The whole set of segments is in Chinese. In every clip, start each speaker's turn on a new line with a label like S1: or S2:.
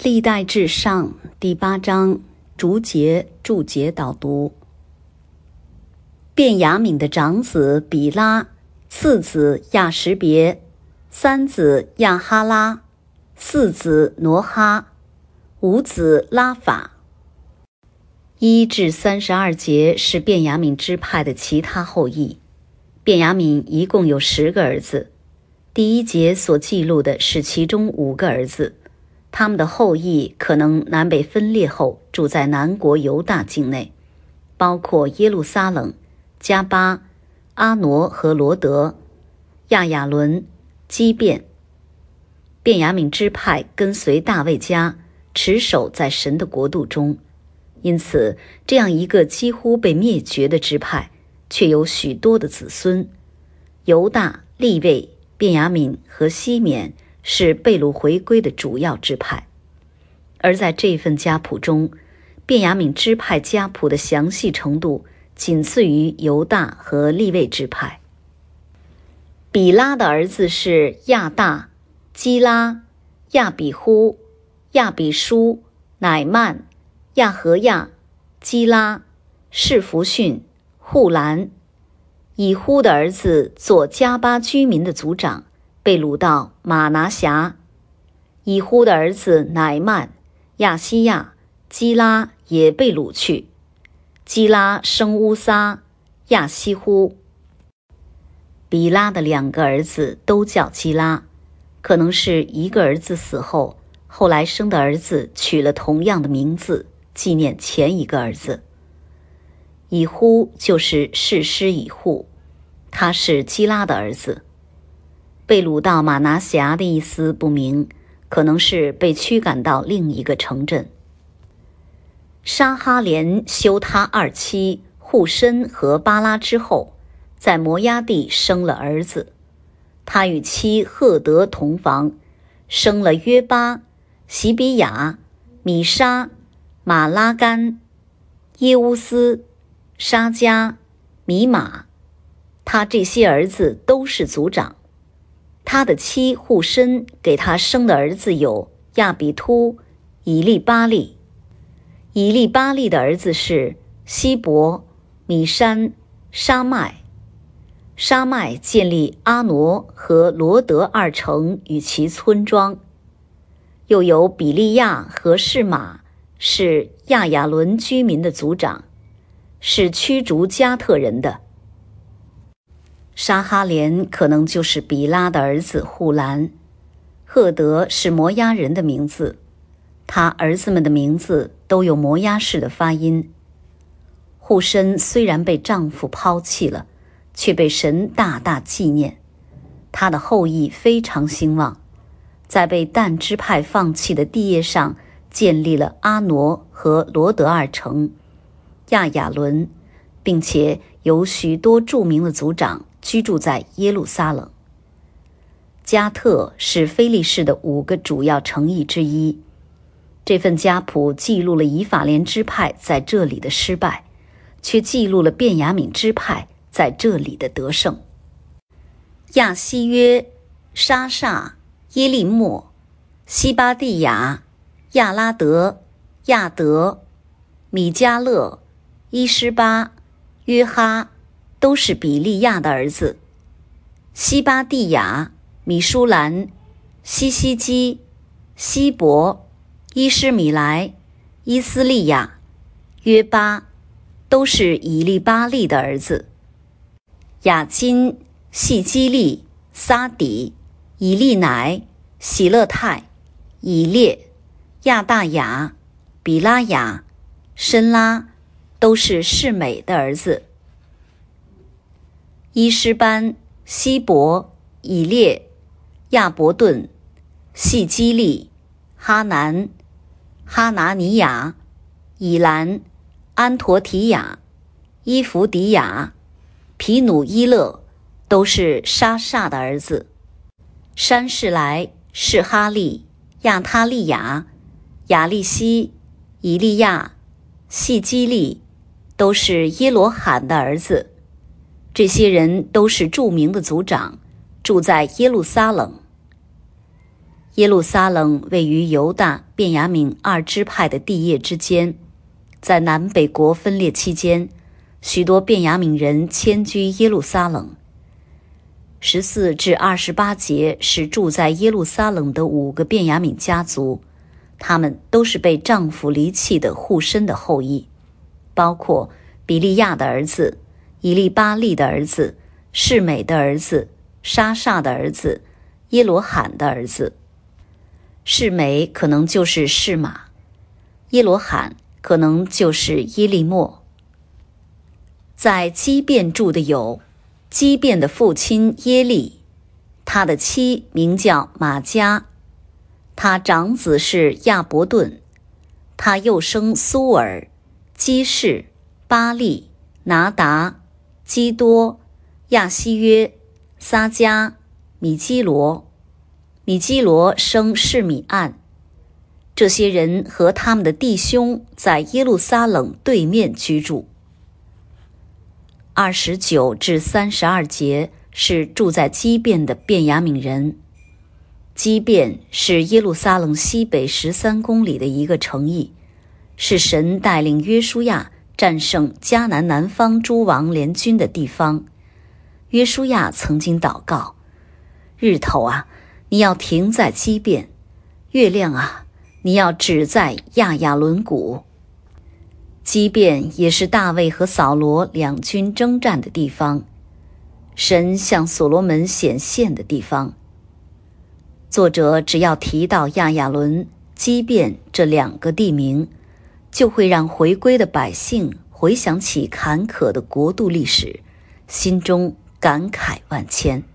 S1: 历代志上第8章注解导读。便雅悯的长子比拉，次子亚什别，三子亚哈拉，四子挪哈，五子拉法。1至32节是便雅悯支派的其他后裔。便雅悯一共有10个儿子，第1节所记录的是其中5个儿子，他们的后裔可能南北分裂后住在南国犹大境内，包括耶路撒冷、加巴、阿挪和罗德、亚雅伦、基遍。便雅悯支派跟随大卫家，持守在神的国度中，因此这样一个几乎被灭绝的支派却有许多的子孙。犹大、利未、便雅悯和西缅是被掳回归的主要支派。而在这份家谱中，便雅悯支派家谱的详细程度仅次于犹大和利未支派。比拉的儿子是亚大、基拉、亚比呼、亚比书、乃曼、亚和亚、基拉、士弗逊、户兰。以呼的儿子做加巴居民的族长，被掳到玛拿辖。以呼的儿子乃曼、亚西亚、基拉也被掳去。基拉生乌撒、亚西呼。比拉的2个儿子都叫基拉，可能是一个儿子死后，后来生的儿子取了同样的名字，纪念前一个儿子。以呼就是士师以户，他是基拉的儿子。被掳到玛拿辖的意思不明，可能是被驱赶到另一个城镇。沙哈连休他2妻户申和巴拉之后，在摩押地生了儿子。他与妻赫德同房，生了约巴、席比亚、米沙、马拉干、耶乌斯、沙加、米玛。他这些儿子都是族长。他的妻户申给他生的儿子有亚比突、以利巴利。以利巴利的儿子是希伯、米山、沙麦。沙麦建立阿挪和罗德2城与其村庄。又有比利亚和士马，是亚雅伦居民的族长，是驱逐加特人的。沙哈连可能就是比拉的儿子户兰。赫德是摩押人的名字，他儿子们的名字都有摩押式的发音。户申虽然被丈夫抛弃了，却被神大大纪念，他的后裔非常兴旺，在被但支派放弃的地业上建立了阿挪和罗德2城、亚雅伦，并且有许多著名的族长居住在耶路撒冷。加特是非利士的5个主要城邑之一。这份家谱记录了以法莲支派在这里的失败，却记录了便雅悯支派在这里的得胜。亚西约、沙煞、耶利末、西巴蒂亚、亚拉德、亚德、米迦勒、伊施巴、约哈，都是比利亚的儿子。西巴蒂亚、米舒兰、西西基、希伯、伊施米莱、伊斯利亚、约巴，都是以利巴利的儿子。雅金、细基利、撒底、以利乃、喜勒泰、以列、亚大雅、比拉雅、申拉，都是示美的儿子。伊施班、希伯、以列、亚伯顿、细基利、哈南、哈拿尼亚、以兰、安陀提亚、伊弗迪亚、皮努伊勒，都是沙煞的儿子。山士来、士哈利、亚他利亚、亚利西、以利亚、细基利，都是耶罗罕的儿子。这些人都是著名的族长，住在耶路撒冷。 耶路撒冷位于犹大、便雅悯二支派的地业之间，在南北国分裂期间，许多便雅悯人迁居耶路撒冷。14至28节是住在耶路撒冷的5个便雅悯家族，他们都是被丈夫离弃的户参的后裔，包括比利亚的儿子、以利巴利的儿子、示美的儿子、沙煞的儿子、耶罗罕的儿子。示美可能就是示玛，耶罗罕可能就是耶利末。在基遍住的有基遍的父亲耶利，他的妻名叫玛迦，他长子是亚伯顿，他又生苏尔、基士、巴利、拿达、基多、亚希约、撒迦、米基罗。米基罗生示米暗。这些人和他们的弟兄在耶路撒冷对面居住。29至32节是住在基遍的便雅悯人。基遍是耶路撒冷西北13公里的一个城邑，是神带领约书亚战胜迦南南方诸王联军的地方。约书亚曾经祷告：日头啊，你要停在基遍；月亮啊，你要止在亚亚伦谷。基遍也是大卫和扫罗两军征战的地方，神向所罗门显现的地方。作者只要提到亚亚伦、基遍这2个地名，就会让回归的百姓回想起坎坷的国度历史，心中感慨万千。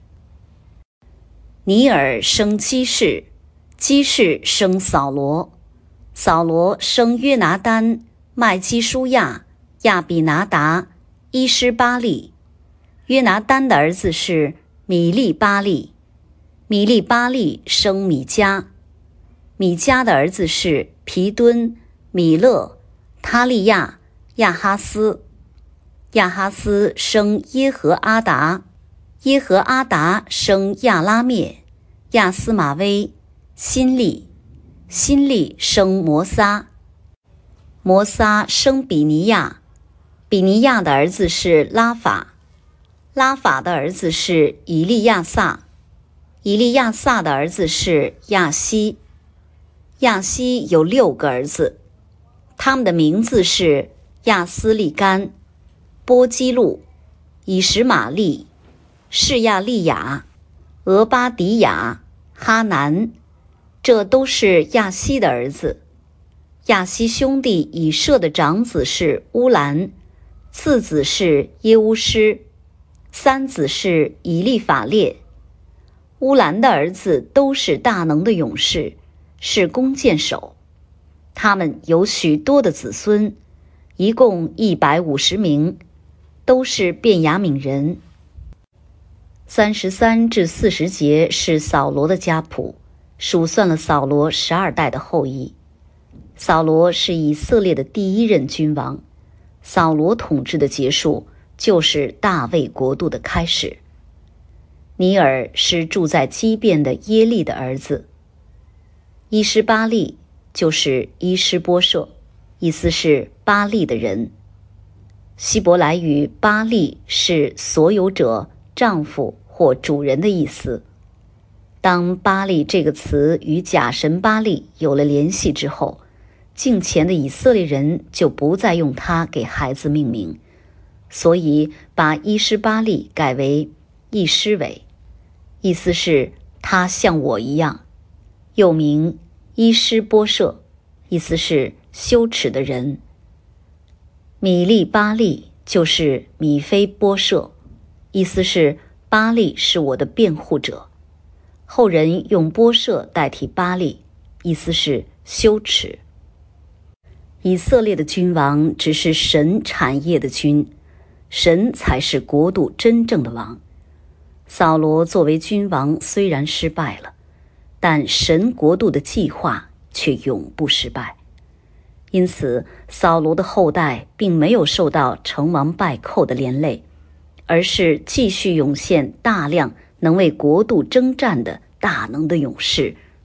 S1: 尼尔生基士，基士生扫罗，扫罗生约拿单、麦基舒亚、亚比拿达、伊施巴利。约拿单的儿子是米利巴利，米利巴利生米迦，米迦的儿子是皮敦、米勒、他利亚、亚哈斯。亚哈斯生耶和阿达，耶和阿达生亚拉灭、亚斯玛威、辛利，辛利生摩撒，摩撒生比尼亚，比尼亚的儿子是拉法，拉法的儿子是以利亚撒，以利亚撒的儿子是亚希，亚希有6个儿子，他们的名字是亚斯利干、波基路、以实玛利、示亚利亚、俄巴迪亚、哈南，这都是亚希的儿子。亚希兄弟以舍的长子是乌兰，次子是耶乌施，三子是以利法列。乌兰的儿子都是大能的勇士，是弓箭手，他们有许多的子孙，一共150名，都是便雅悯人。33至40节是扫罗的家谱，数算了扫罗12代的后裔。扫罗是以色列的第1任君王，扫罗统治的结束就是大卫国度的开始。尼尔是住在基遍的耶利的儿子。伊施巴利就是伊施波设，意思是巴利的人。希伯来语巴利是所有者、丈夫或主人的意思。当巴利这个词与假神巴利有了联系之后，敬虔的以色列人就不再用它给孩子命名，所以把伊施巴利改为伊施伟，意思是他像我一样，又名伊施波设，意思是羞耻的人。米利巴利就是米非波设，意思是巴利是我的辩护者。后人用波设代替巴利，意思是羞耻。以色列的君王只是神产业的君，神才是国度真正的王。扫罗作为君王虽然失败了，但神国度的计划却永不失败。因此，扫罗的后代并没有受到成王败寇的连累，而是继续涌现大量能为国度征战的大能的勇士，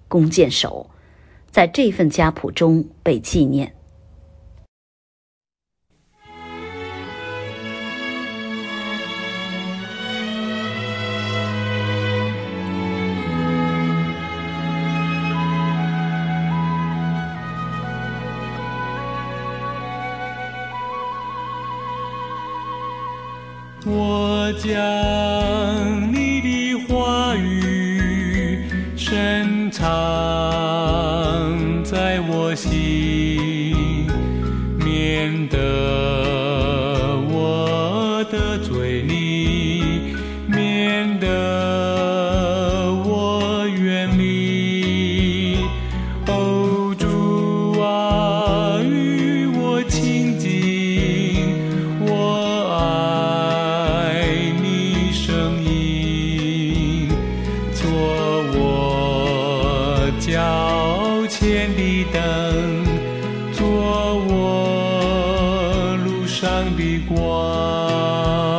S1: 弓箭手，在这份家谱中被纪念。
S2: 我将你的话语深藏在我心，免得我得罪你，免得我远离。哦，主啊，与我亲近，我爱你声音，做我脚前的灯，做我路上的光。